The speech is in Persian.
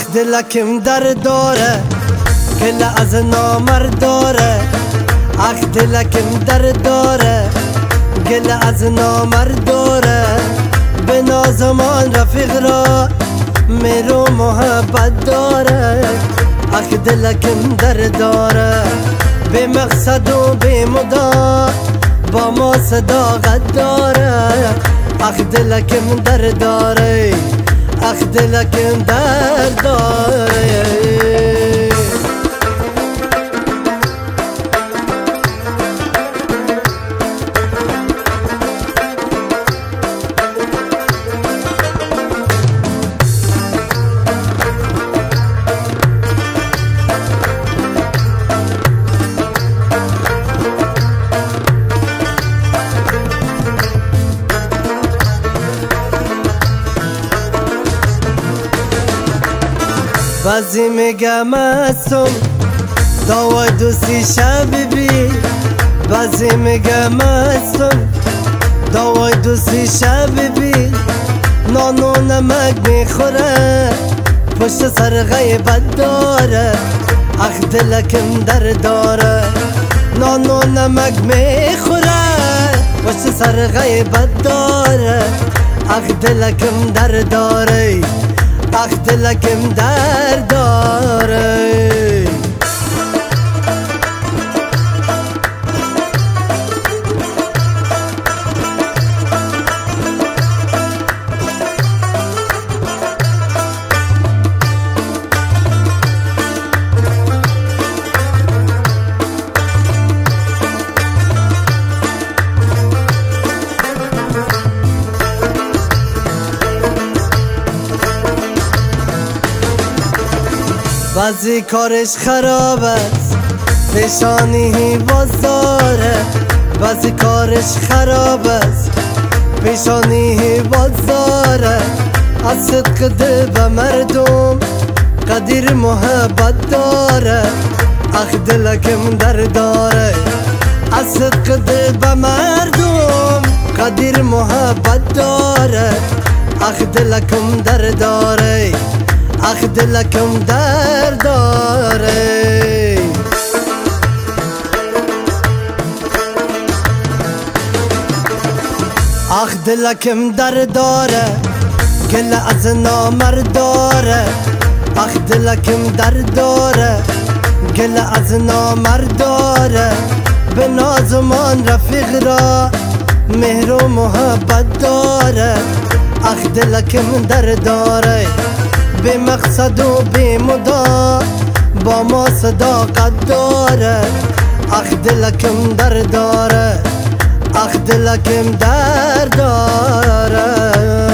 دلکم در داره گل از نامرد داره اخ دلکم در داره گل از نامرد داره به نازمان رفیق را میرو محبت داره اخ دلکم در داره به مقصد و به مدار با ما صداقت داره اخ دلکم در داره اخ دلکم در داره بعضی میگم هستم دعوای دوستی شب بی بعضی میگم هستم دعوای دوستی شب بی نان و نمک میخوره پشت سر غیبت داره اخ دلکم در داره نان و نمک میخوره پشت سر غیبت داره اخ دلکم در داره اخ دلکم در داره بعضی کارش خراب است پیشانی بازاره بعضی کارش خراب است پیشانی بازاره از صدق دل به مردم قدیر محبت داره اخ دلکم در داره از صدق دل به مردم قدیر محبت داره اخ دلکم در داره اخ دلکم در داره اخ دلکم در داره گل از نامرد داره اخ دلکم در داره گل از نامرد داره به نازمان رفیق را مهر و محبت داره اخ دلکم در داره به مقصد و به مدار با ما صداقت داره اخ دلکم در داره اخ دلکم در داره